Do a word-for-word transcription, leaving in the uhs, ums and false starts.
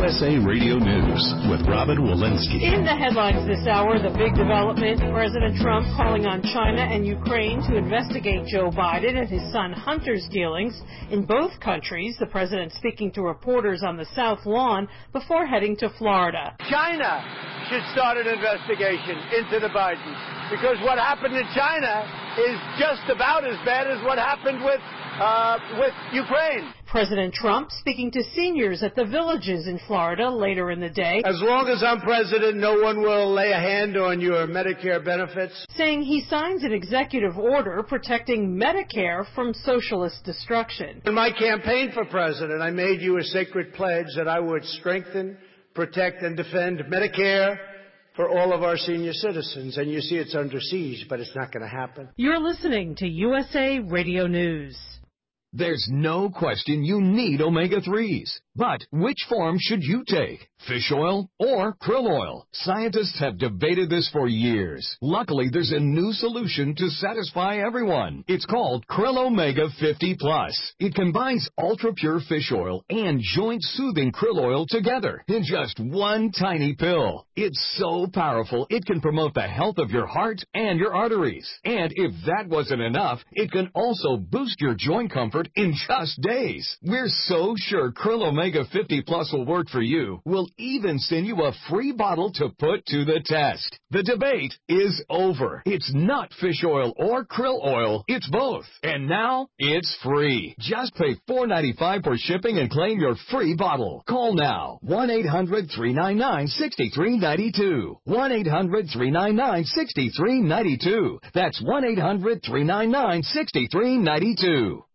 S A Radio News with Robin Walensky. In the headlines this hour, the big development, President Trump calling on China and Ukraine to investigate Joe Biden and his son Hunter's dealings in both countries. The president speaking to reporters on the South Lawn before heading to Florida. China should start an investigation into the Bidens, because what happened in China is just about as bad as what happened with uh, with Ukraine. President Trump speaking to seniors at the Villages in Florida later in the day. As long as I'm president, no one will lay a hand on your Medicare benefits. Saying he signs an executive order protecting Medicare from socialist destruction. In my campaign for president, I made you a sacred pledge that I would strengthen, protect, and defend Medicare for all of our senior citizens. And you see it's under siege, but it's not going to happen. You're listening to U S A Radio News. There's no question you need omega threes. But which form should you take? Fish oil or krill oil? Scientists have debated this for years. Luckily, there's a new solution to satisfy everyone. It's called Krill Omega fifty plus. It combines ultra-pure fish oil and joint-soothing krill oil together in just one tiny pill. It's so powerful, it can promote the health of your heart and your arteries. And if that wasn't enough, it can also boost your joint comfort in just days. We're so sure Krill Omega fifty plus will work for you. We'll even send you a free bottle to put to the test. The debate is over. It's not fish oil or krill oil. It's both. And now it's free. Just pay four dollars and ninety-five cents for shipping and claim your free bottle. Call now. one eight hundred three nine nine six three nine two. one eight hundred three nine nine six three nine two. That's one eight hundred three nine nine six three nine two.